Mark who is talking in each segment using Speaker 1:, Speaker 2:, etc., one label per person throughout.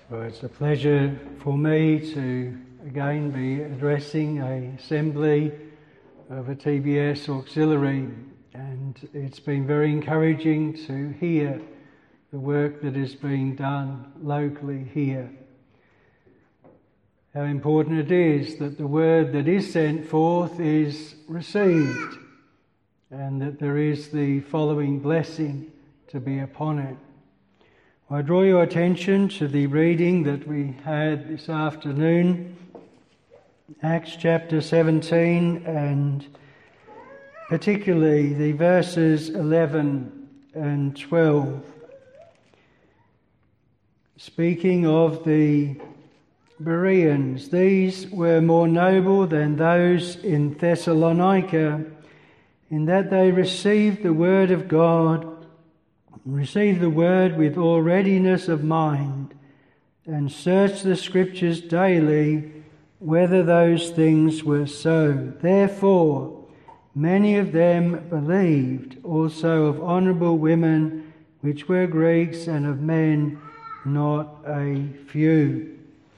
Speaker 1: Well, it's a pleasure for me to again be addressing an assembly of a TBS auxiliary, and it's been very encouraging to hear the work that is being done locally here. How important it is that the word that is sent forth is received, and that there is the following blessing to be upon it. I draw your attention to the reading that we had this afternoon, Acts chapter 17, and particularly the verses 11 and 12. Speaking of the Bereans, these were more noble than those in Thessalonica, in that they received the word of God, received the word with all readiness of mind, and searched the Scriptures daily whether those things were so. Therefore, many of them believed, also of honourable women, which were Greeks, and of men not a few.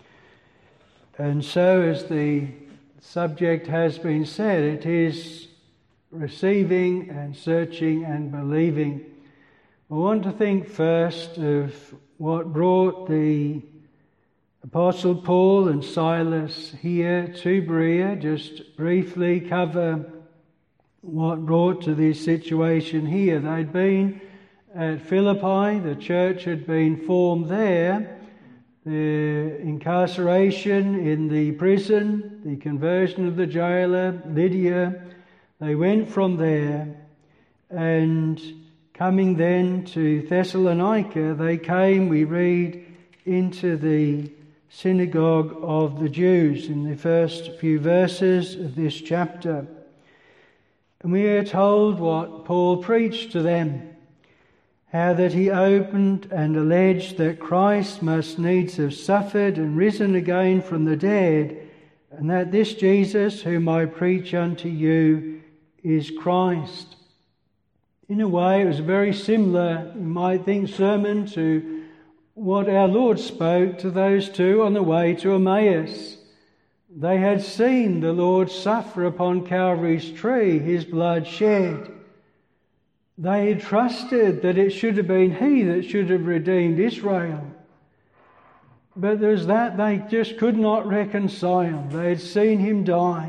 Speaker 1: And so, as the subject has been said, it is receiving and searching and believing. I want to think first of what brought the Apostle Paul and Silas here to Berea. Just briefly cover what brought to this situation here. They'd been at Philippi, the church had been formed there, the incarceration in the prison, the conversion of the jailer, Lydia. They went from there, and coming then to Thessalonica, they came, we read, into the synagogue of the Jews in the first few verses of this chapter. And we are told what Paul preached to them, how that he opened and alleged that Christ must needs have suffered and risen again from the dead, and that this Jesus whom I preach unto you is Christ. In a way, it was very similar, you might think, sermon to what our Lord spoke to those two on the way to Emmaus. They had seen the Lord suffer upon Calvary's tree, his blood shed. They had trusted that it should have been he that should have redeemed Israel. But there's that they just could not reconcile. They had seen him die.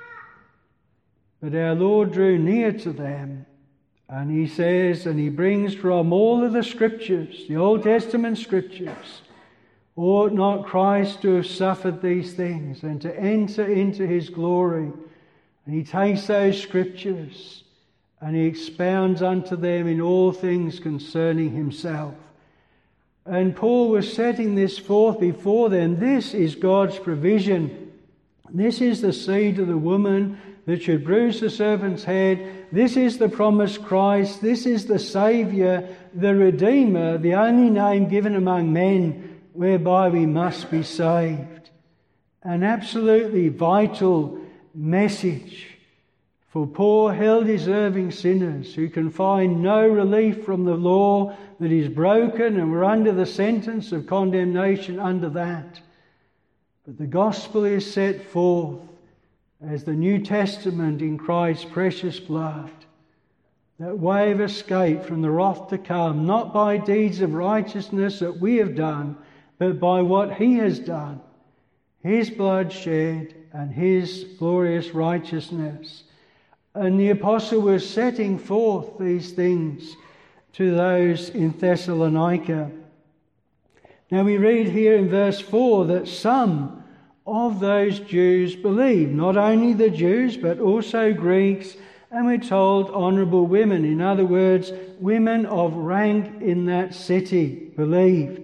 Speaker 1: But our Lord drew near to them. And he says, and he brings from all of the Scriptures, the Old Testament Scriptures, ought not Christ to have suffered these things and to enter into his glory? And he takes those Scriptures and he expounds unto them in all things concerning himself. And Paul was setting this forth before them. This is God's provision. This is the seed of the woman that should bruise the serpent's head. This is the promised Christ. This is the Saviour, the Redeemer, the only name given among men whereby we must be saved. An absolutely vital message for poor, hell-deserving sinners who can find no relief from the law that is broken, and we're under the sentence of condemnation under that. But the gospel is set forth as the New Testament in Christ's precious blood, that way of escape from the wrath to come, not by deeds of righteousness that we have done, but by what he has done, his blood shed and his glorious righteousness. And the apostle was setting forth these things to those in Thessalonica. Now we read here in verse 4 that some of those Jews believed, not only the Jews but also Greeks, and we're told honourable women, in other words, women of rank in that city, believed.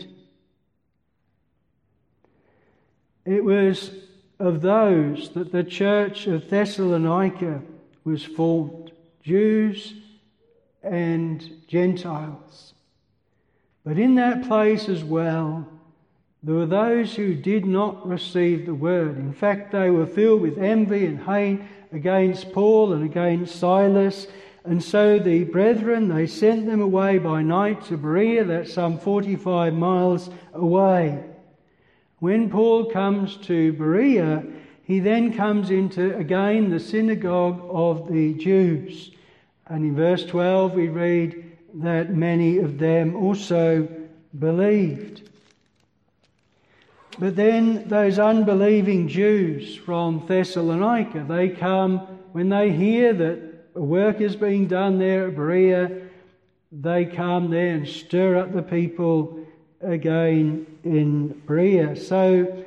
Speaker 1: It was of those that the church of Thessalonica was formed, Jews and Gentiles. But in that place as well, there were those who did not receive the word. In fact, they were filled with envy and hate against Paul and against Silas. And so the brethren, they sent them away by night to Berea, that's some 45 miles away. When Paul comes to Berea, he then comes into, again, the synagogue of the Jews. And in verse 12 we read that many of them also believed. But then those unbelieving Jews from Thessalonica, they come, when they hear that a work is being done there at Berea, they come there and stir up the people again in Berea. So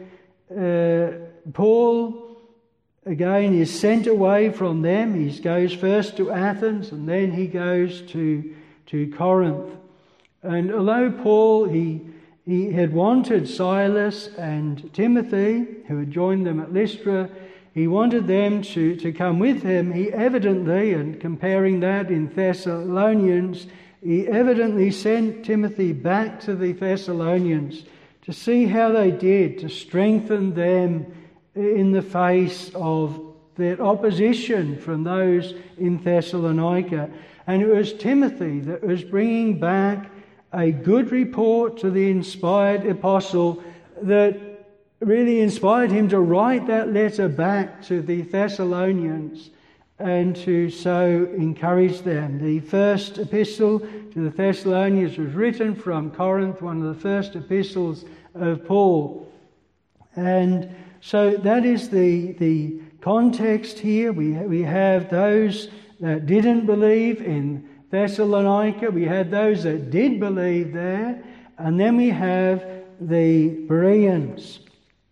Speaker 1: Paul again is sent away from them. He goes first to Athens and then he goes to Corinth. And although Paul, he had wanted Silas and Timothy, who had joined them at Lystra, he wanted them to come with him. He evidently, and comparing that in Thessalonians, he evidently sent Timothy back to the Thessalonians to see how they did, to strengthen them in the face of their opposition from those in Thessalonica. And it was Timothy that was bringing back a good report to the inspired apostle that really inspired him to write that letter back to the Thessalonians and to so encourage them. The first epistle to the Thessalonians was written from Corinth, one of the first epistles of Paul. And so that is the context here. We have those that didn't believe in Thessalonica. We had those that did believe there. And then we have the Bereans.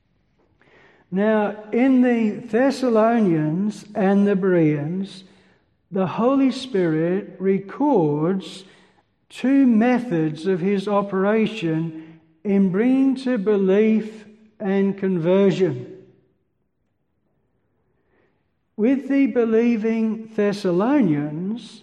Speaker 1: Now, in the Thessalonians and the Bereans, the Holy Spirit records two methods of his operation in bringing to belief and conversion. With the believing Thessalonians,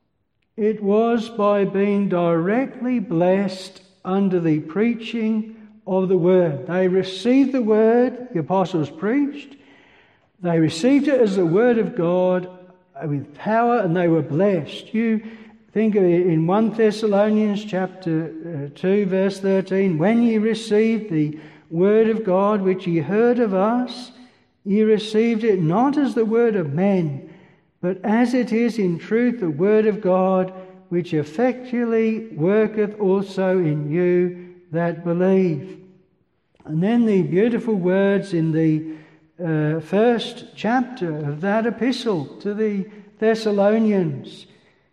Speaker 1: it was by being directly blessed under the preaching of the Word. They received the Word the apostles preached. They received it as the Word of God with power, and they were blessed. You think of it in 1 Thessalonians chapter 2 verse 13. When ye received the Word of God which ye heard of us, ye received it not as the word of men, but as it is in truth the Word of God, which effectually worketh also in you that believe. And then the beautiful words in the first chapter of that epistle to the Thessalonians.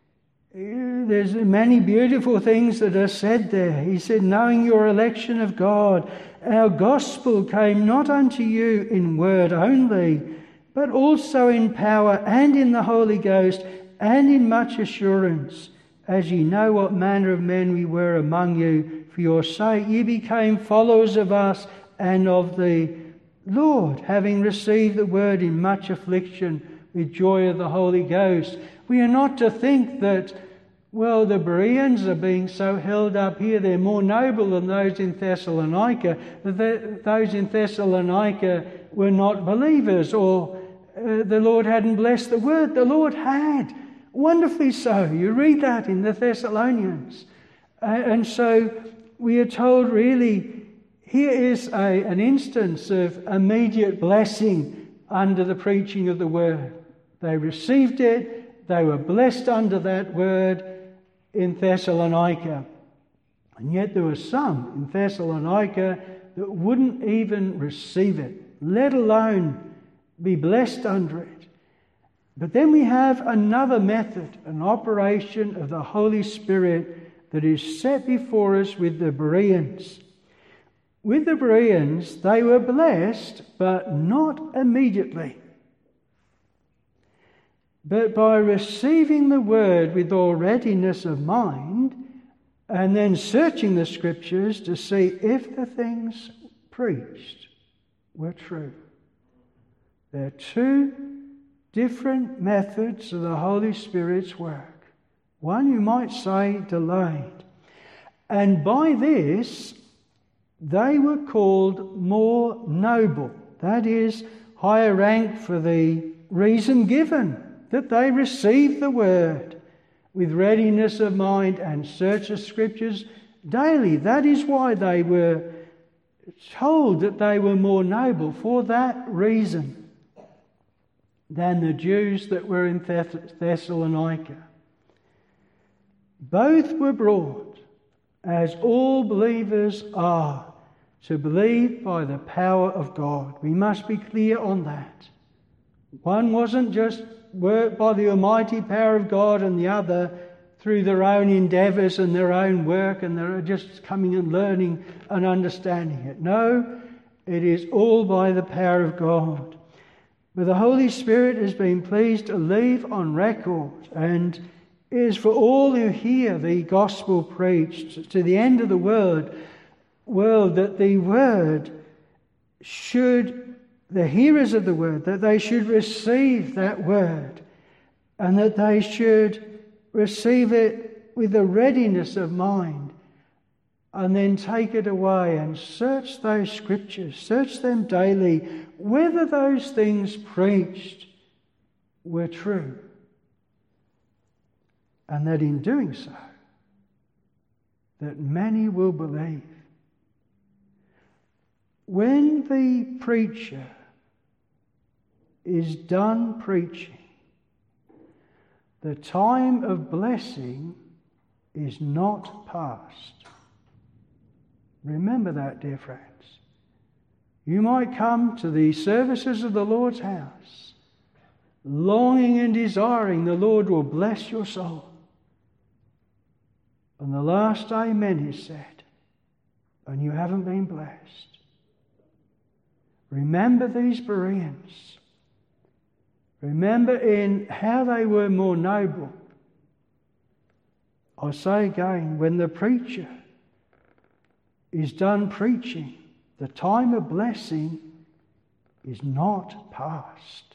Speaker 1: There's many beautiful things that are said there. He said, knowing your election of God, our gospel came not unto you in word only, but also in power and in the Holy Ghost and in much assurance, as ye know what manner of men we were among you. For your sake ye became followers of us and of the Lord, having received the word in much affliction with joy of the Holy Ghost. We are not to think that, well, the Bereans are being so held up here, they're more noble than those in Thessalonica, that those in Thessalonica were not believers, or the Lord hadn't blessed the word. The Lord had, wonderfully so. You read that in the Thessalonians. And so we are told, really, here is an instance of immediate blessing under the preaching of the word. They received it, they were blessed under that word in Thessalonica. And yet there were some in Thessalonica that wouldn't even receive it, let alone be blessed under it. But then we have another method, an operation of the Holy Spirit that is set before us with the Bereans. With the Bereans, they were blessed, but not immediately. But by receiving the word with all readiness of mind, and then searching the Scriptures to see if the things preached were true. There are two different methods of the Holy Spirit's work. One, you might say, delayed. And by this, they were called more noble. That is, higher rank for the reason given, that they received the word with readiness of mind and search the Scriptures daily. That is why they were told that they were more noble for that reason than the Jews that were in Thessalonica. Both were brought, as all believers are, to believe by the power of God. We must be clear on that. One wasn't just worked by the almighty power of God, and the other through their own endeavours and their own work, and they're just coming and learning and understanding it. No, it is all by the power of God. But the Holy Spirit has been pleased to leave on record, and is for all who hear the gospel preached to the end of the world, that the word should, the hearers of the word, that they should receive that word, and that they should receive it with a readiness of mind, and then take it away and search those scriptures, search them daily, whether those things preached were true. And that in doing so, that many will believe. When the preacher is done preaching, the time of blessing is not past. Remember that, dear friends. You might come to the services of the Lord's house, longing and desiring the Lord will bless your soul. And the last amen is said, and you haven't been blessed. Remember these Bereans. Remember in how they were more noble. I say again, when the preacher is done preaching, the time of blessing is not past.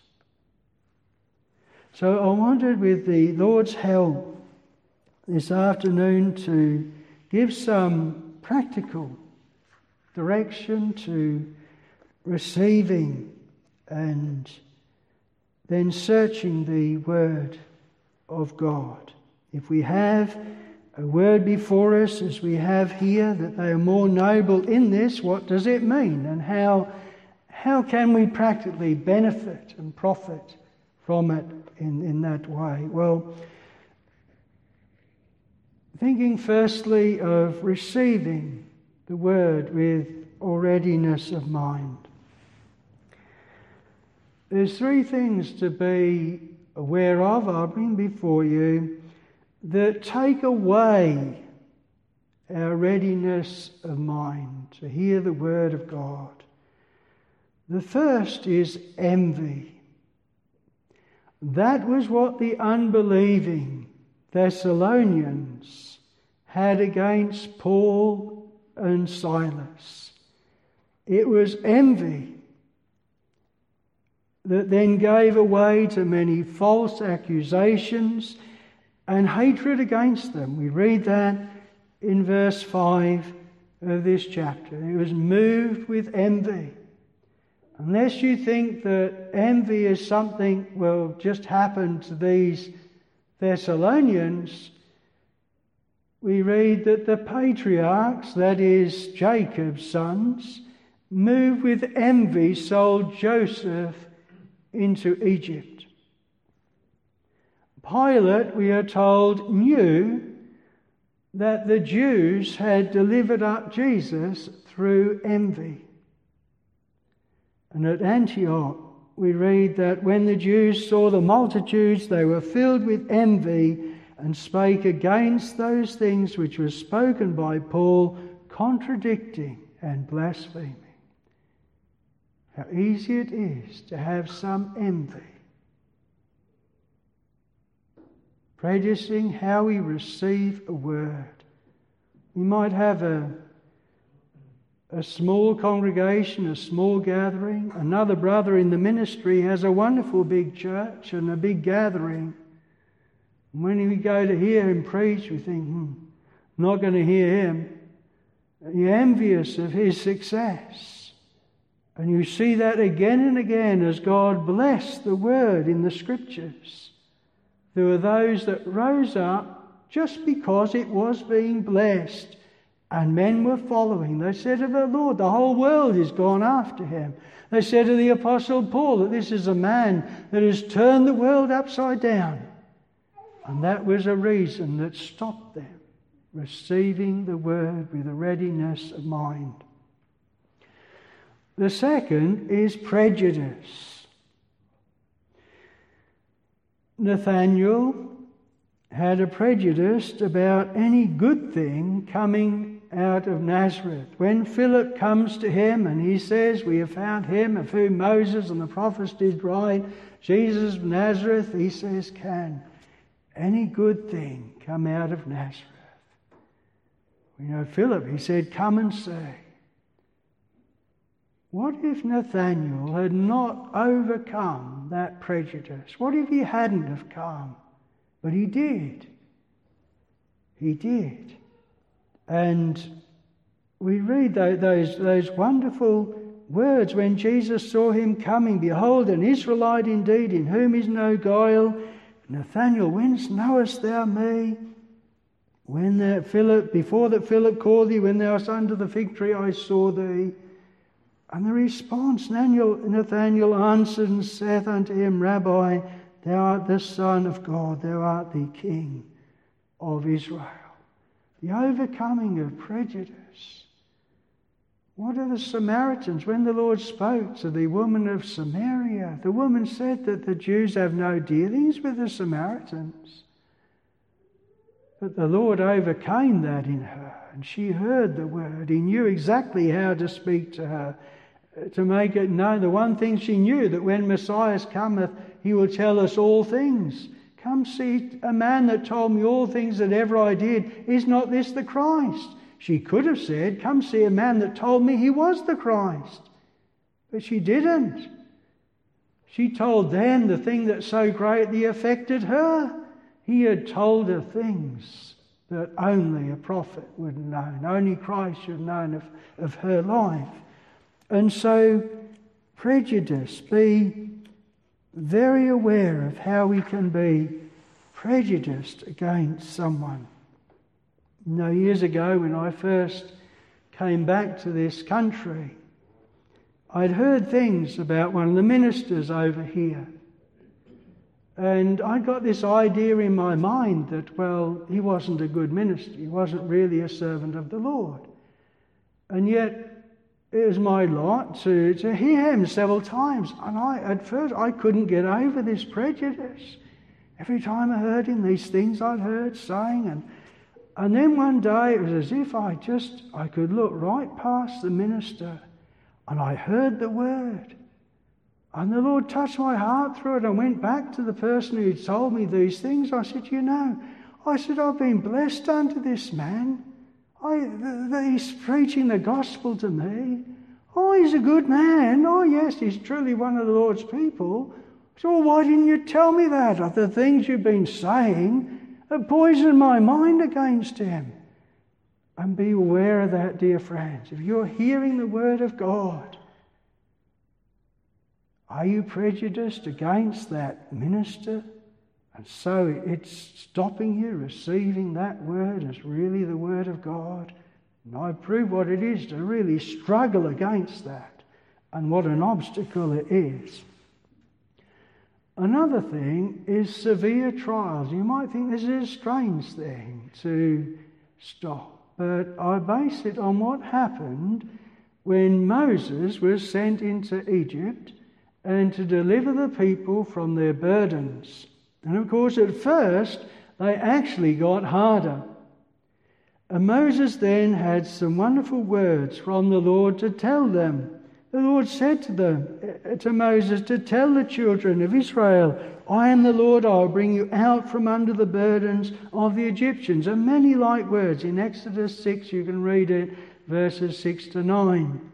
Speaker 1: So I wanted, with the Lord's help this afternoon, to give some practical direction to receiving and then searching the Word of God. If we have a word before us, as we have here, that they are more noble in this, what does it mean? And how can we practically benefit and profit from it in that way? Well, thinking firstly of receiving the Word with all readiness of mind. There's three things to be aware of, I'll bring before you, that take away our readiness of mind to hear the word of God. The first is envy. That was what the unbelieving Thessalonians had against Paul and Silas. It was envy that then gave way to many false accusations and hatred against them. We read that in verse 5 of this chapter. It was moved with envy. Unless you think that envy is something, just happened to these Thessalonians, we read that the patriarchs, that is Jacob's sons, moved with envy, sold Joseph into Egypt. Pilate, we are told, knew that the Jews had delivered up Jesus through envy. And at Antioch, we read that when the Jews saw the multitudes, they were filled with envy and spake against those things which were spoken by Paul, contradicting and blaspheming. How easy it is to have some envy, prejudicing how we receive a word. We might have a small congregation, a small gathering. Another brother in the ministry has a wonderful big church and a big gathering. And when we go to hear him preach, we think, not going to hear him. You're envious of his success. And you see that again and again as God blessed the word in the scriptures. There were those that rose up just because it was being blessed And men were following. They said of the Lord, the whole world is gone after him. They said of the Apostle Paul that this is a man that has turned the world upside down. And that was a reason that stopped them receiving the word with a readiness of mind. The second is prejudice. Nathanael had a prejudice about any good thing coming out of Nazareth. When Philip comes to him and he says, "We have found him of whom Moses and the prophets did write, Jesus of Nazareth," he says, "Can any good thing come out of Nazareth?" We know Philip, he said, "Come and see." What if Nathanael had not overcome that prejudice? What if he hadn't have come? But he did. He did. And we read those wonderful words when Jesus saw him coming. "Behold, an Israelite indeed, in whom is no guile. Nathanael, whence knowest thou me? Before that Philip called thee, when thou wast under the fig tree, I saw thee." And the response, Nathanael answered and saith unto him, "Rabbi, thou art the Son of God, thou art the King of Israel." The overcoming of prejudice. What are the Samaritans? When the Lord spoke to the woman of Samaria, the woman said that the Jews have no dealings with the Samaritans. But the Lord overcame that in her, and she heard the word. He knew exactly how to speak to her, to make it known. The one thing she knew, that when Messiah cometh, he will tell us all things. "Come see a man that told me all things that ever I did. Is not this the Christ?" She could have said, "Come see a man that told me he was the Christ." But she didn't. She told them the thing that so greatly affected her. He had told her things that only a prophet would have known. Only Christ should have known of her life. And so, prejudice. Be very aware of how we can be prejudiced against someone. Years ago when I first came back to this country, I'd heard things about one of the ministers over here. And I got this idea in my mind that, well, he wasn't a good minister. He wasn't really a servant of the Lord. And yet, it was my lot to hear him several times. And at first, I couldn't get over this prejudice. Every time I heard him, these things I'd heard saying. And then one day, it was as if I could look right past the minister. And I heard the word. And the Lord touched my heart through it. I went back to the person who told me these things. I said, I've been blessed unto this man. He's preaching the gospel to me. Oh, he's a good man. Oh, yes, he's truly one of the Lord's people. So why didn't you tell me that? The things you've been saying have poisoned my mind against him. And be aware of that, dear friends. If you're hearing the word of God, are you prejudiced against that minister? And so it's stopping you receiving that word as really the word of God. And I prove what it is to really struggle against that and what an obstacle it is. Another thing is severe trials. You might think this is a strange thing to stop, but I base it on what happened when Moses was sent into Egypt and to deliver the people from their burdens. And of course, at first, they actually got harder. And Moses then had some wonderful words from the Lord to tell them. The Lord said to Moses, to tell the children of Israel, I am the Lord, I will bring you out from under the burdens of the Egyptians. And many like words. In Exodus 6, you can read it, verses 6 to 9.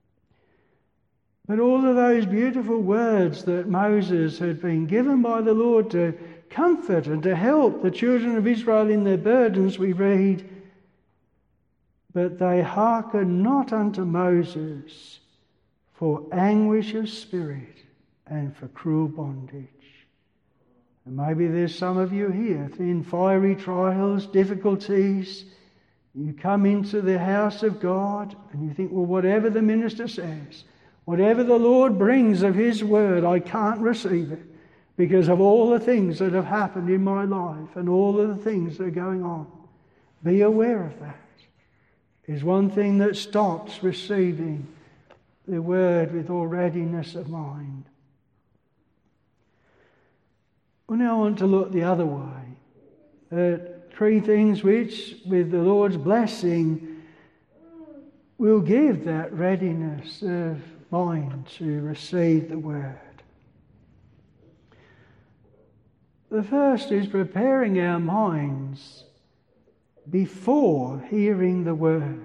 Speaker 1: But all of those beautiful words that Moses had been given by the Lord to comfort and to help the children of Israel in their burdens, we read, but they hearkened not unto Moses for anguish of spirit and for cruel bondage. And maybe there's some of you here in fiery trials, difficulties. You come into the house of God and you think, well, whatever the minister says, whatever the Lord brings of His word, I can't receive it because of all the things that have happened in my life and all of the things that are going on. Be aware of that. Is one thing that stops receiving the word with all readiness of mind. Well, now I want to look the other way at three things which, with the Lord's blessing, will give that readiness of mind to receive the word. The first is preparing our minds before hearing the word.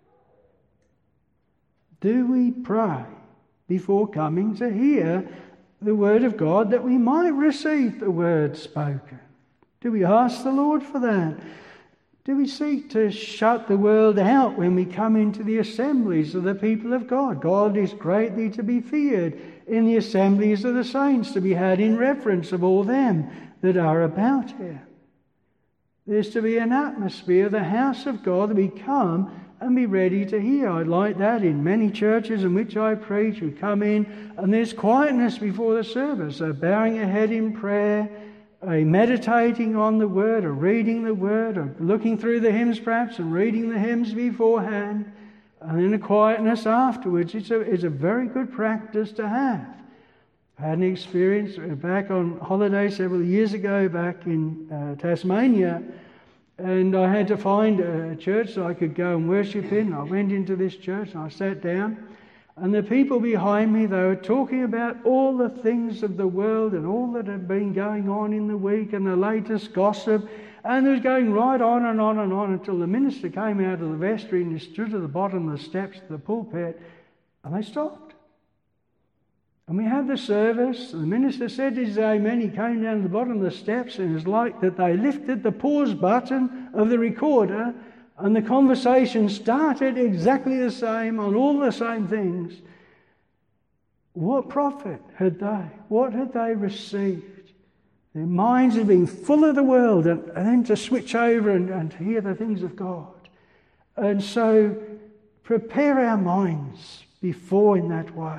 Speaker 1: Do we pray before coming to hear the word of God that we might receive the word spoken? Do we ask the Lord for that? Do we seek to shut the world out when we come into the assemblies of the people of God? God is greatly to be feared in the assemblies of the saints, to be had in reverence of all them that are about Him. There's to be an atmosphere, the house of God, that we come and be ready to hear. I like that in many churches in which I preach. We come in and there's quietness before the service, a bowing your head in prayer, a meditating on the word, a reading the word, or looking through the hymns perhaps and reading the hymns beforehand, and then a quietness afterwards. It's a very good practice to have. I had an experience back on holiday several years ago back in Tasmania, and I had to find a church that I could go and worship in. I went into this church and I sat down, and the people behind me, they were talking about all the things of the world and all that had been going on in the week and the latest gossip, and it was going right on and on and on until the minister came out of the vestry and he stood at the bottom of the steps of the pulpit, and they stopped. And we had the service, and the minister said his amen. He came down to the bottom of the steps, and it was like that they lifted the pause button of the recorder, and the conversation started exactly the same on all the same things. What profit had they? What had they received? Their minds had been full of the world, and then to switch over and to hear the things of God. And so prepare our minds before in that way.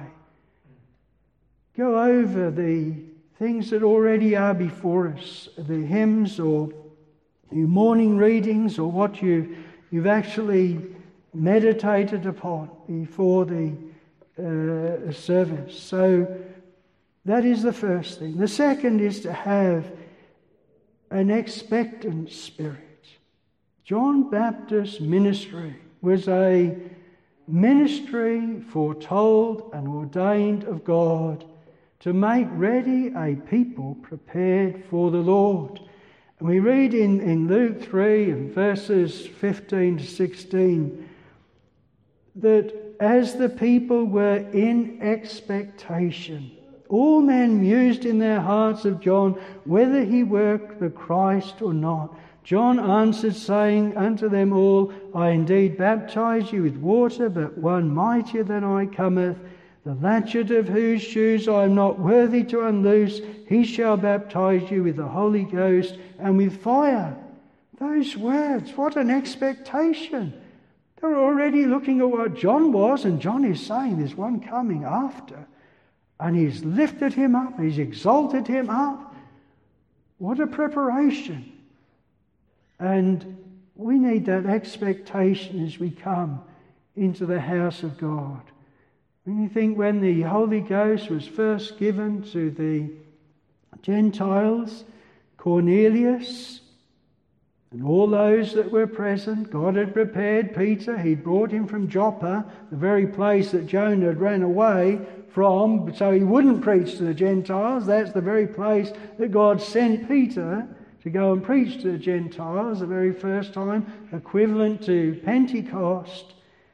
Speaker 1: Go over the things that already are before us, the hymns or your morning readings or what you've actually meditated upon before the service. So that is the first thing. The second is to have an expectant spirit. John Baptist's ministry was a ministry foretold and ordained of God to make ready a people prepared for the Lord. And we read in Luke 3 and verses 15 to 16 that as the people were in expectation, all men mused in their hearts of John whether he were the Christ or not. John answered, saying unto them all, I indeed baptize you with water, but one mightier than I cometh, the latchet of whose shoes I am not worthy to unloose. He shall baptize you with the Holy Ghost and with fire. Those words, what an expectation. They're already looking at what John was, and John is saying there's one coming after. And he's lifted him up, he's exalted him up. What a preparation. And we need that expectation as we come into the house of God. When you think when the Holy Ghost was first given to the Gentiles, Cornelius and all those that were present, God had prepared Peter. He'd brought him from Joppa, the very place that Jonah had ran away from, so he wouldn't preach to the Gentiles. That's the very place that God sent Peter to go and preach to the Gentiles, the very first time, equivalent to Pentecost.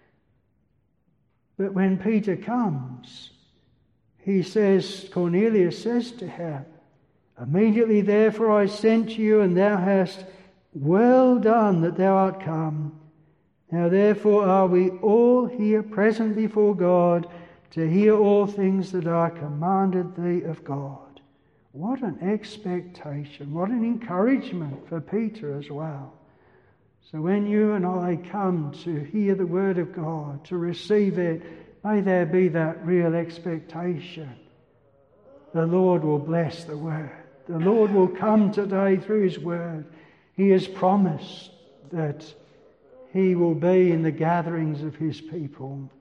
Speaker 1: But when Peter comes, he says, Cornelius says to him, immediately therefore I sent you, and thou hast well done that thou art come. Now therefore are we all here present before God to hear all things that are commanded thee of God. What an expectation, what an encouragement for Peter as well. So when you and I come to hear the word of God, to receive it, may there be that real expectation. The Lord will bless the word. The Lord will come today through his word. He has promised that he will be in the gatherings of his people.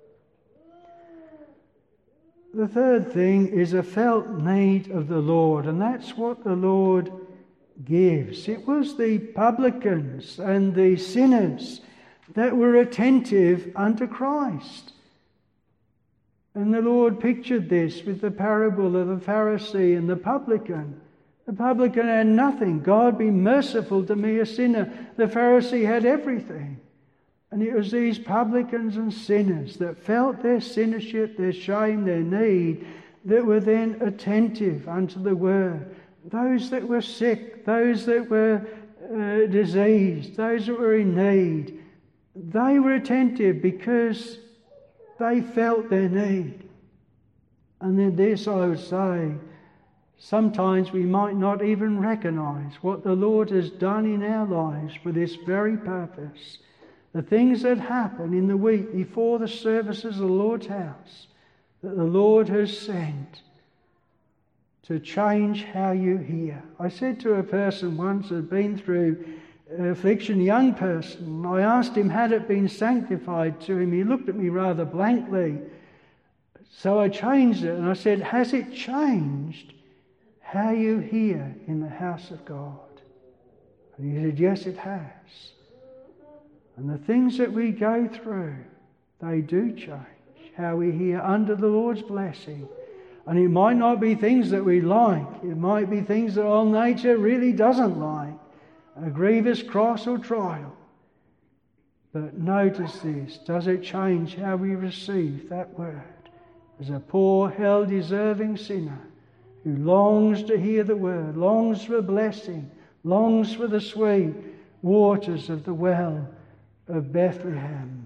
Speaker 1: The third thing is a felt need of the Lord, and that's what the Lord gives. It was the publicans and the sinners that were attentive unto Christ. And the Lord pictured this with the parable of the Pharisee and the publican. The publican had nothing. God, be merciful to me, a sinner. The Pharisee had everything. And it was these publicans and sinners that felt their sinnership, their shame, their need, that were then attentive unto the word. Those that were sick, those that were diseased, those that were in need, they were attentive because they felt their need. And in this I would say, sometimes we might not even recognise what the Lord has done in our lives for this very purpose. The things that happen in the week before the services of the Lord's house, that the Lord has sent to change how you hear. I said to a person once who had been through affliction, a young person, I asked him, had it been sanctified to him? He looked at me rather blankly. So I changed it and I said, has it changed how you hear in the house of God? And he said, yes, it has. And the things that we go through, they do change how we hear under the Lord's blessing. And it might not be things that we like. It might be things that all nature really doesn't like. A grievous cross or trial. But notice this. Does it change how we receive that word? As a poor, hell-deserving sinner who longs to hear the word, longs for blessing, longs for the sweet waters of the well of Bethlehem.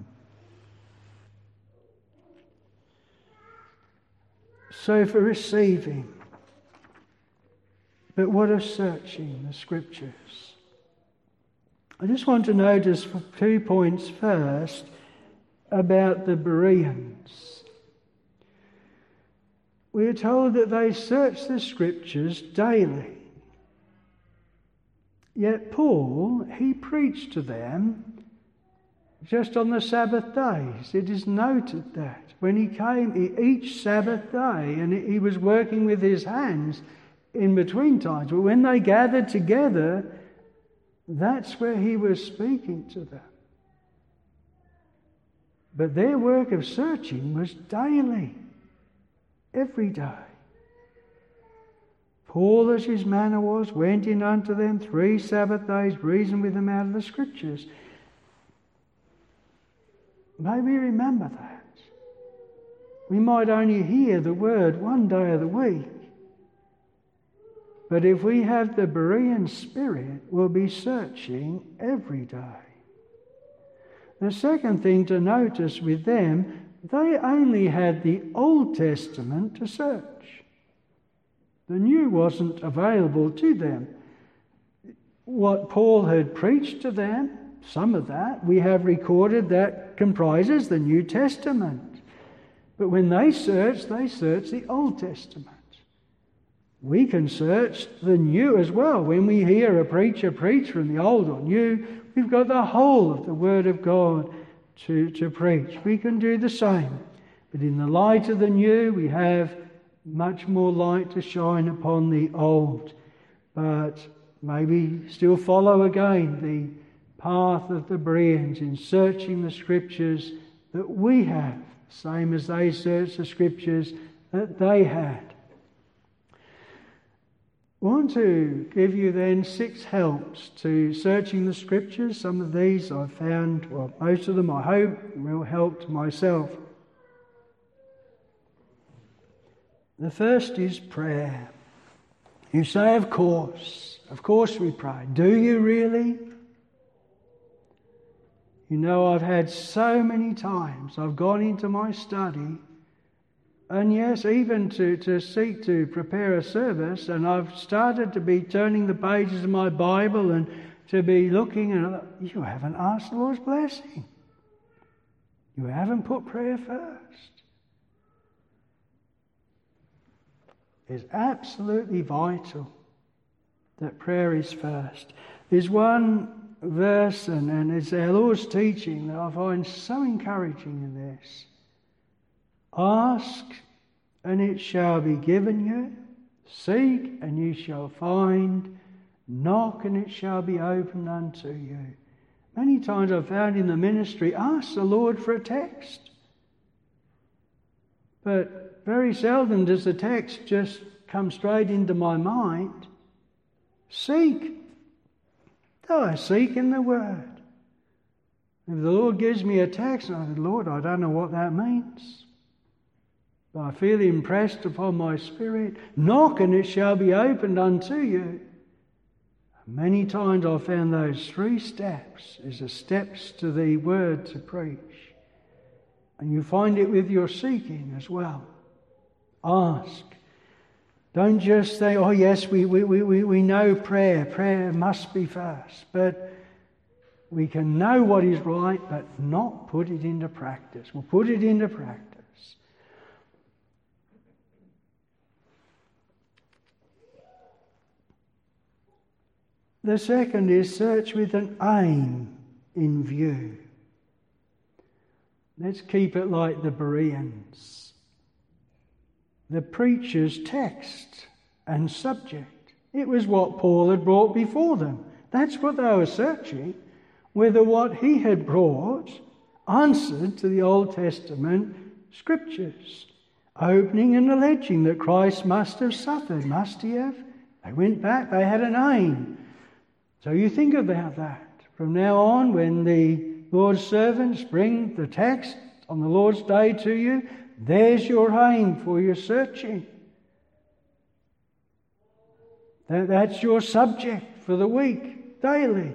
Speaker 1: So for receiving, but what of searching the Scriptures? I just want to notice 2 points first about the Bereans. We are told that they searched the Scriptures daily. Yet Paul, he preached to them just on the Sabbath days. It is noted that when he came each Sabbath day, and he was working with his hands in between times, but when they gathered together, that's where he was speaking to them. But their work of searching was daily, every day. Paul, as his manner was, went in unto them 3 Sabbath days, reasoned with them out of the Scriptures. May we remember that. We might only hear the word one day of the week. But if we have the Berean spirit, we'll be searching every day. The second thing to notice with them, they only had the Old Testament to search. The New wasn't available to them. What Paul had preached to them, some of that, we have recorded that comprises the New Testament. But when they searched the Old Testament. We can search the New as well. When we hear a preacher preach from the Old or New, we've got the whole of the Word of God to preach. We can do the same. But in the light of the New, we have much more light to shine upon the Old. But maybe still follow again the path of the Bereans in searching the Scriptures that we have, same as they searched the Scriptures that they had. I want to give you then 6 helps to searching the Scriptures. Some of these I've found, well, most of them I hope will help to myself. The first is prayer. You say, of course we pray. Do you really? You know, I've had so many times I've gone into my study, and yes, even to seek to prepare a service, and I've started to be turning the pages of my Bible and to be looking and you haven't asked the Lord's blessing. You haven't put prayer first. It's absolutely vital that prayer is first. There's one verse, and it's our Lord's teaching, that I find so encouraging in this. Ask, and it shall be given you. Seek, and you shall find. Knock, and it shall be opened unto you. Many times I've found in the ministry, ask the Lord for a text. But very seldom does the text just come straight into my mind. Seek. Do I seek in the Word? If the Lord gives me a text, I say, Lord, I don't know what that means. But I feel impressed upon my spirit. Knock, and it shall be opened unto you. Many times I've found those 3 steps is the steps to the Word to preach. And you find it with your seeking as well. Ask. Don't just say, oh yes, we know prayer. Prayer must be first. But we can know what is right, but not put it into practice. We'll put it into practice. The second is search with an aim in view. Let's keep it like the Bereans. The preacher's text and subject. It was what Paul had brought before them. That's what they were searching, whether what he had brought answered to the Old Testament scriptures, opening and alleging that Christ must have suffered. Must he have? They went back, they had an aim. So you think about that. From now on, when the Lord's servants bring the text on the Lord's day to you, there's your aim for your searching. That's your subject for the week, daily.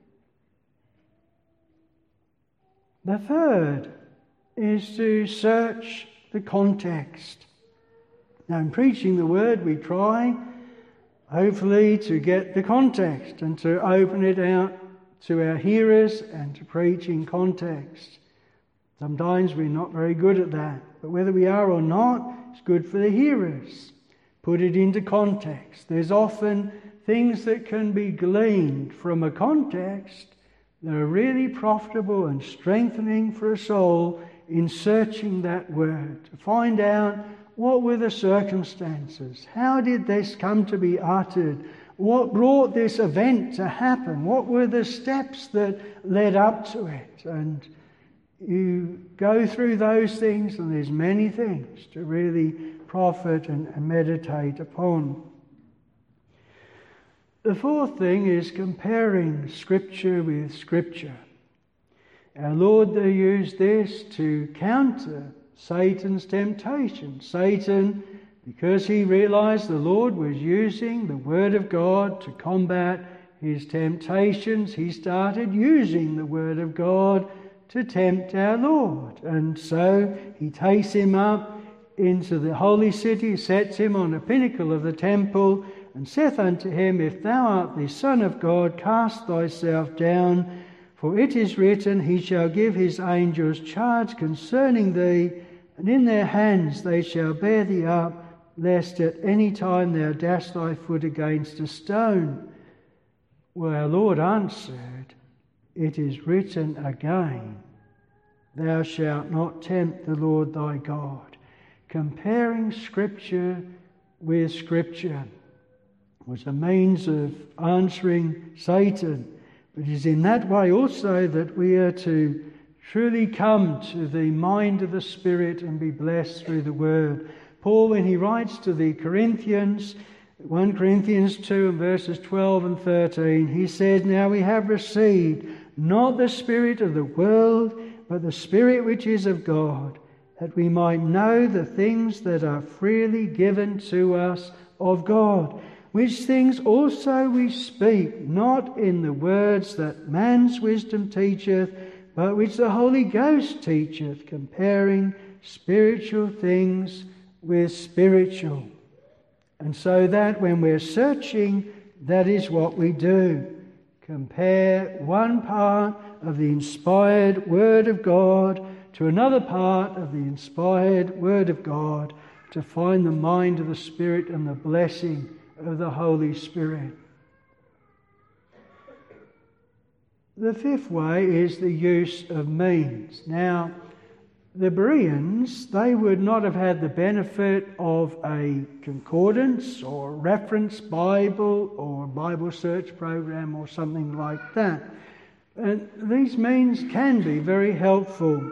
Speaker 1: The third is to search the context. Now, in preaching the Word, we try, hopefully, to get the context and to open it out to our hearers and to preach in context. Sometimes we're not very good at that, but whether we are or not, it's good for the hearers. Put it into context. There's often things that can be gleaned from a context that are really profitable and strengthening for a soul in searching that word, to find out what were the circumstances, how did this come to be uttered, what brought this event to happen, what were the steps that led up to it. And you go through those things, and there's many things to really profit and meditate upon. The fourth thing is comparing Scripture with Scripture. Our Lord used this to counter Satan's temptation. Satan, because he realized the Lord was using the Word of God to combat his temptations, he started using the Word of God to tempt our Lord. And so he takes him up into the holy city, sets him on a pinnacle of the temple, and saith unto him, If thou art the Son of God, cast thyself down, for it is written, He shall give his angels charge concerning thee, and in their hands they shall bear thee up, lest at any time thou dash thy foot against a stone. Well, our Lord answered, It is written again, Thou shalt not tempt the Lord thy God. Comparing Scripture with Scripture was a means of answering Satan. But it is in that way also that we are to truly come to the mind of the Spirit and be blessed through the Word. Paul, when he writes to the Corinthians, 1 Corinthians 2 and verses 12 and 13, he says, Now we have received not the spirit of the world, but the Spirit which is of God, that we might know the things that are freely given to us of God, which things also we speak, not in the words that man's wisdom teacheth, but which the Holy Ghost teacheth, comparing spiritual things with spiritual. And so that when we're searching, that is what we do. Compare one part of the inspired Word of God to another part of the inspired Word of God to find the mind of the Spirit and the blessing of the Holy Spirit. The fifth way is the use of means. Now, the Bereans, they would not have had the benefit of a concordance or reference Bible or Bible search program or something like that. And these means can be very helpful.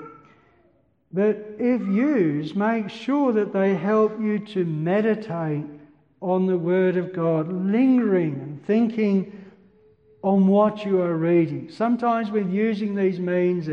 Speaker 1: But if used, make sure that they help you to meditate on the Word of God, lingering and thinking on what you are reading. Sometimes with using these means,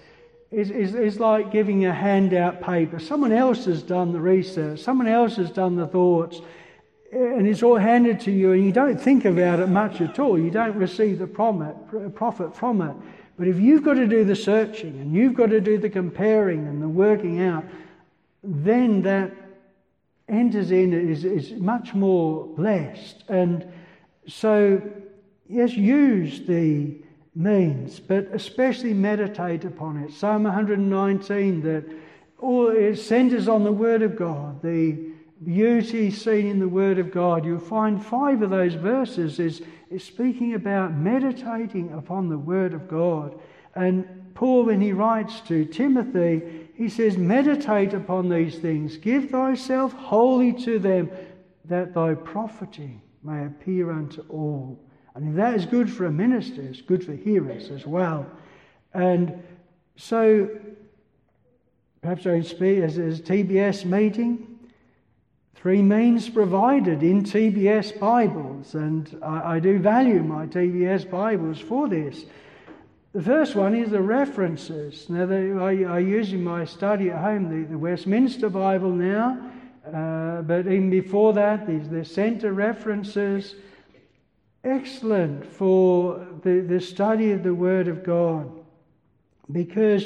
Speaker 1: it's like giving a handout paper. Someone else has done the research, someone else has done the thoughts, and it's all handed to you, and you don't think about it much at all. You don't receive the profit from it. But if you've got to do the searching, and you've got to do the comparing and the working out, then that enters in, is much more blessed. And so, yes, use the means, but especially meditate upon it. Psalm 119, that all it centers on the Word of God, the beauty seen in the Word of God. You'll find 5 of those verses is speaking about meditating upon the Word of God. And Paul, when he writes to Timothy, he says, meditate upon these things, give thyself wholly to them, that thy profiting may appear unto all. And if that is good for a minister, it's good for hearers as well. And so, perhaps I can speak as a TBS meeting. 3 means provided in TBS Bibles, and I do value my TBS Bibles for this. The first one is the references. Now, I use in my study at home the Westminster Bible now, but even before that, the centre references. Excellent for the study of the Word of God, because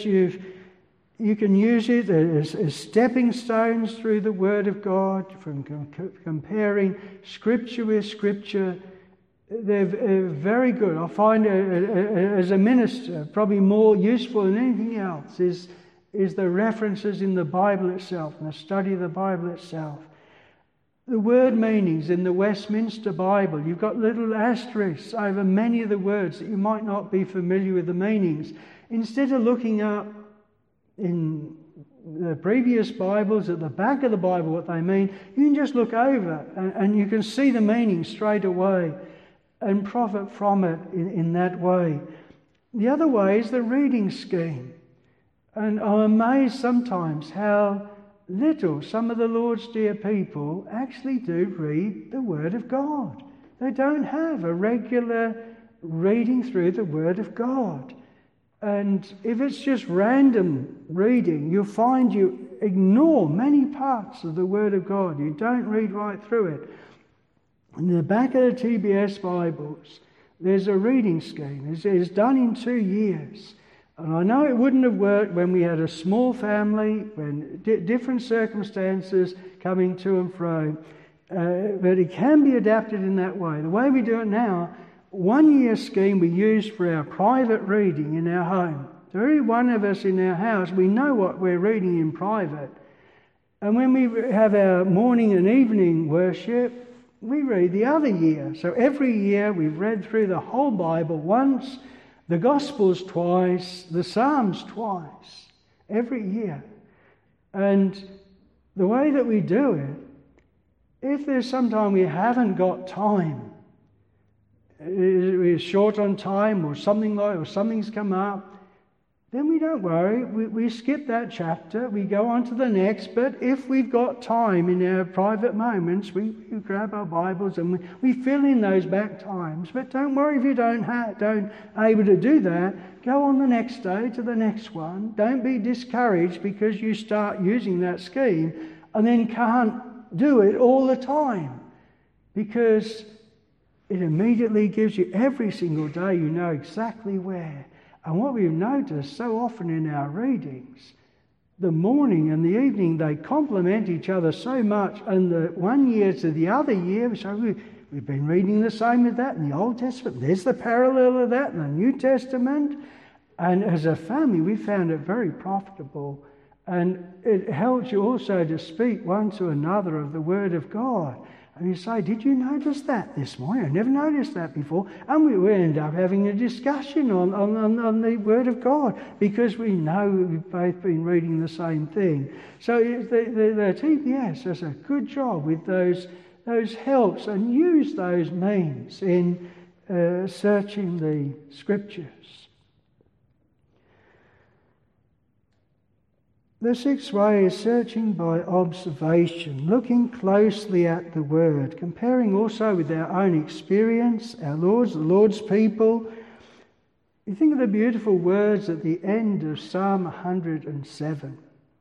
Speaker 1: you can use it as stepping stones through the Word of God, from comparing Scripture with Scripture. They're very good. I find as a minister, probably more useful than anything else is the references in the Bible itself and the study of the Bible itself. The word meanings in the Westminster Bible, you've got little asterisks over many of the words that you might not be familiar with the meanings. Instead of looking up in the previous Bibles at the back of the Bible what they mean, you can just look over and you can see the meaning straight away and profit from it in that way. The other way is the reading scheme. And I'm amazed sometimes how little some of the Lord's dear people actually do read the Word of God. They don't have a regular reading through the Word of God. And if it's just random reading, you'll find you ignore many parts of the Word of God. You don't read right through it. In the back of the TBS Bibles, there's a reading scheme. It's done in 2 years. And I know it wouldn't have worked when we had a small family, when different circumstances coming to and fro. But it can be adapted in that way. The way we do it now, 1 year scheme we use for our private reading in our home. So every one of us in our house, we know what we're reading in private. And when we have our morning and evening worship, we read the other year. So every year we've read through the whole Bible once, the Gospels twice, the Psalms twice, every year. And the way that we do it, if there's some time we haven't got time, we're short on time or something's come up, then we don't worry. We skip that chapter, we go on to the next. But if we've got time in our private moments, we grab our Bibles and we fill in those back times. But don't worry if you don't able to do that. Go on the next day to the next one. Don't be discouraged because you start using that scheme and then can't do it all the time, because it immediately gives you every single day, you know exactly where. And what we've noticed so often in our readings, the morning and the evening, they complement each other so much. And the 1 year to the other year, so We've been reading the same with that in the Old Testament. There's the parallel of that in the New Testament. And as a family, we found it very profitable. And it helps you also to speak one to another of the Word of God. And you say, did you notice that this morning? I never noticed that before. And we end up having a discussion on the Word of God because we know we've both been reading the same thing. So the TPS does a good job with those helps and use those means in searching the Scriptures. The sixth way is searching by observation, looking closely at the Word, comparing also with our own experience, the Lord's people. You think of the beautiful words at the end of Psalm 107.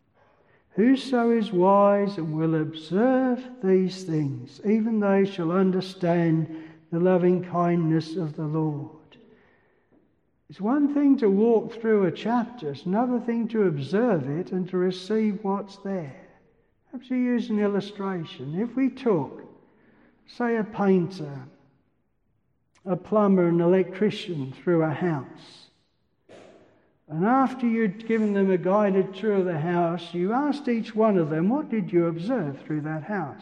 Speaker 1: Whoso is wise and will observe these things, even they shall understand the loving kindness of the Lord. It's one thing to walk through a chapter, it's another thing to observe it and to receive what's there. Perhaps you use an illustration. If we took, say, a painter, a plumber, an electrician through a house, and after you'd given them a guided tour of the house, you asked each one of them, what did you observe through that house?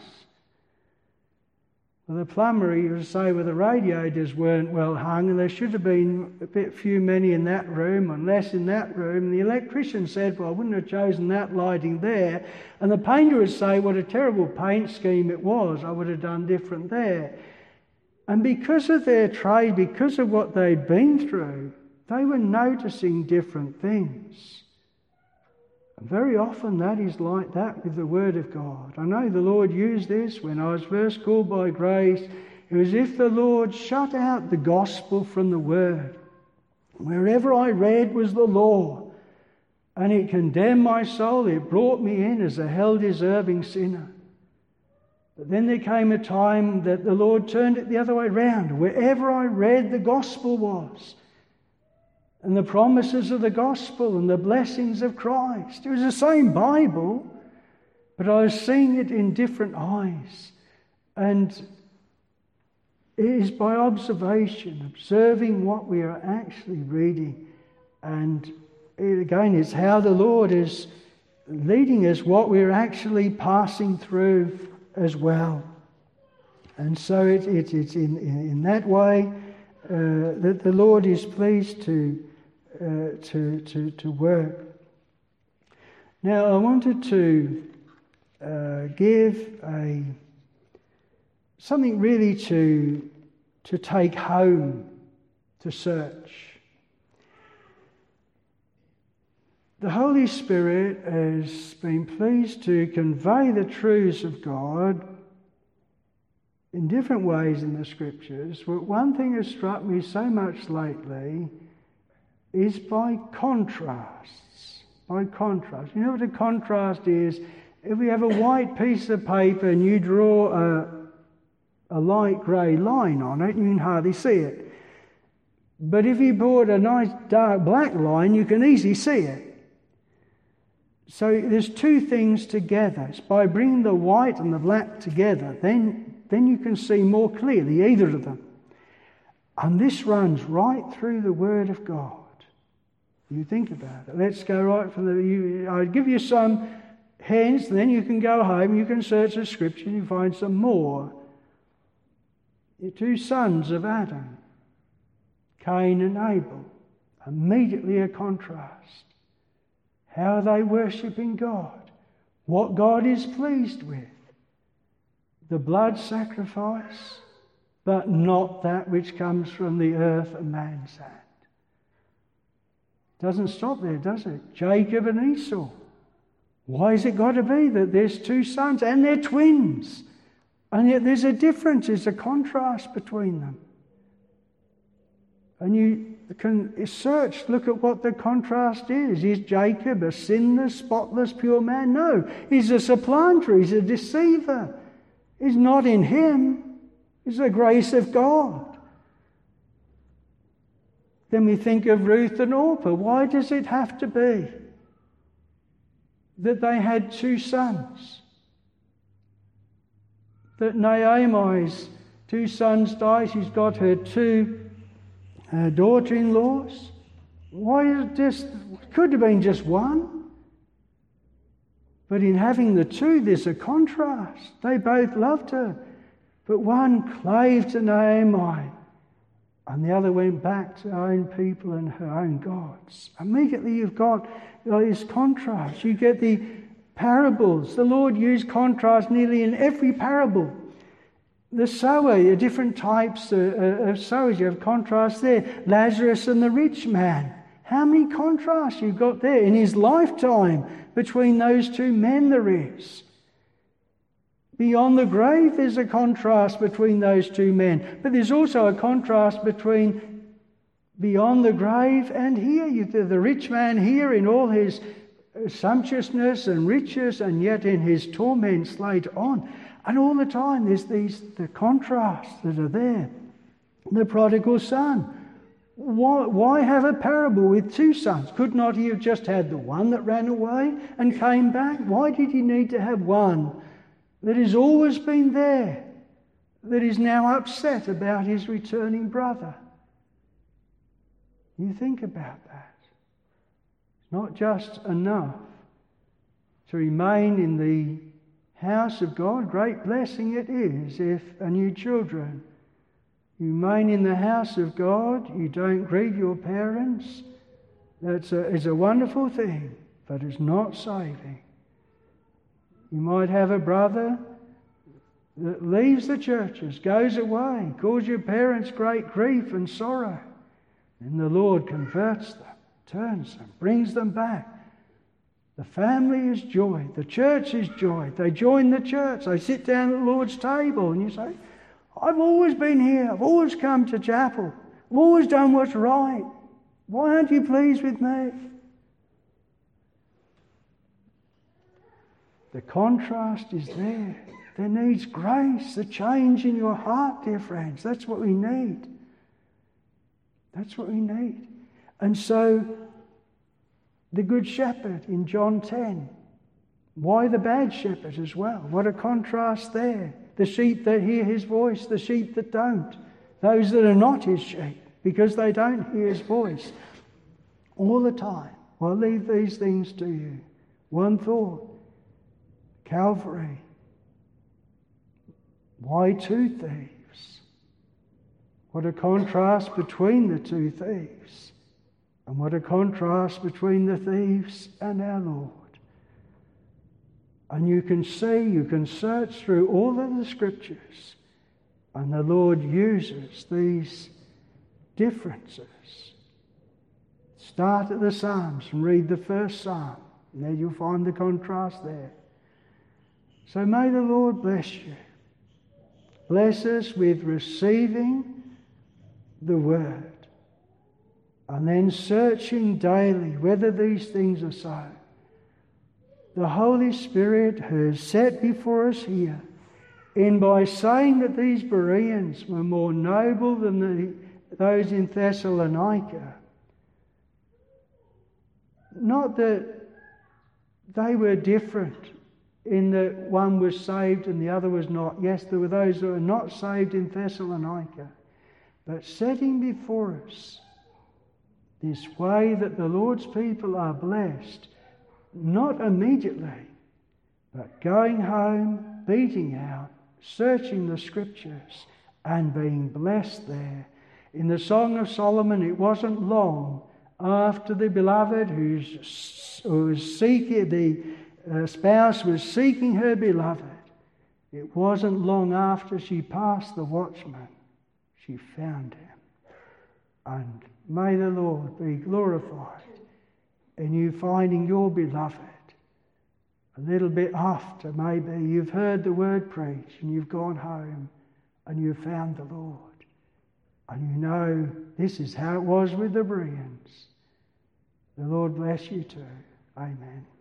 Speaker 1: Well, the plumber, he would say, well, the radiators weren't well hung and there should have been many in that room and less in that room. And the electrician said, well, I wouldn't have chosen that lighting there. And the painter would say, what a terrible paint scheme it was. I would have done different there. And because of their trade, because of what they'd been through, they were noticing different things. And very often that is like that with the Word of God. I know the Lord used this when I was first called by grace. It was as if the Lord shut out the gospel from the Word. Wherever I read was the law, and it condemned my soul. It brought me in as a hell-deserving sinner. But then there came a time that the Lord turned it the other way round. Wherever I read, the gospel was. And the promises of the gospel and the blessings of Christ. It was the same Bible, but I was seeing it in different eyes. And it is by observation, observing what we are actually reading. And again, it's how the Lord is leading us, what we're actually passing through as well. And so it's in that way that the Lord is pleased to work. Now, I wanted to give something really to take home, to search. The Holy Spirit has been pleased to convey the truths of God in different ways in the Scriptures. But one thing has struck me so much lately is by contrasts. By contrast. You know what a contrast is? If we have a white piece of paper and you draw a light grey line on it, you can hardly see it. But if you brought a nice dark black line, you can easily see it. So there's two things together. It's by bringing the white and the black together, then you can see more clearly either of them. And this runs right through the Word of God. You think about it. Let's go right from I'll give you some hints, then you can go home, you can search the Scripture, and you find some more. The two sons of Adam, Cain and Abel, immediately a contrast. How are they worshipping God? What God is pleased with? The blood sacrifice, but not that which comes from the earth and man's hand. Doesn't stop there, does it? Jacob and Esau. Why has it got to be that there's two sons and they're twins? And yet there's a difference, there's a contrast between them. And you can search, look at what the contrast is. Is Jacob a sinless, spotless, pure man? No. He's a supplanter, he's a deceiver. It's not in him, it's the grace of God. Then we think of Ruth and Orpah. Why does it have to be that they had two sons? That Naomi's 2 sons die. She's got her 2 daughter-in-laws. Why is it just... Could have been just one. But in having the 2, there's a contrast. They both loved her. But one clave to Naomi, and the other went back to her own people and her own gods. Immediately you've got this contrast. You get the parables. The Lord used contrast nearly in every parable. The sower, different types of sowers. You have contrast there. Lazarus and the rich man. How many contrasts you've got there in his lifetime between those 2 men there is. Beyond the grave, there's a contrast between those 2 men. But there's also a contrast between beyond the grave and here. The rich man here in all his sumptuousness and riches, and yet in his torments later on. And all the time there's the contrasts that are there. The prodigal son. Why have a parable with 2 sons? Could not he have just had the one that ran away and came back? Why did he need to have one that has always been there, that is now upset about his returning brother? You think about that. It's not just enough to remain in the house of God. Great blessing it is if, and you children, you remain in the house of God, you don't grieve your parents. It's a wonderful thing, but it's not saving. You might have a brother that leaves the churches, goes away, causes your parents great grief and sorrow. And the Lord converts them, turns them, brings them back. The family is joy. The church is joy. They join the church. They sit down at the Lord's table and you say, I've always been here. I've always come to chapel. I've always done what's right. Why aren't you pleased with me? The contrast is there. There needs grace, a change in your heart, dear friends. That's what we need. That's what we need. And so, the Good Shepherd in John 10. Why the bad shepherd as well? What a contrast there. The sheep that hear his voice, the sheep that don't. Those that are not his sheep, because they don't hear his voice. All the time. I'll leave these things to you. One thought. Calvary. Why 2 thieves? What a contrast between the 2 thieves. And what a contrast between the thieves and our Lord. And you can see, you can search through all of the scriptures, and the Lord uses these differences. Start at the Psalms and read the first Psalm, and there you'll find the contrast there. So may the Lord bless you. Bless us with receiving the Word, and then searching daily whether these things are so. The Holy Spirit has set before us here, and by saying that these Bereans were more noble than those in Thessalonica, not that they were different in that one was saved and the other was not. Yes, there were those who were not saved in Thessalonica, but setting before us this way that the Lord's people are blessed, not immediately, but going home, beating out, searching the scriptures, and being blessed there. In the Song of Solomon, it wasn't long after the beloved who was seeking, the spouse was seeking her beloved. It wasn't long after she passed the watchman, she found him. And may the Lord be glorified in you finding your beloved. A little bit after, maybe you've heard the word preached and you've gone home and you've found the Lord. And you know this is how it was with the Bereans. The Lord bless you too. Amen.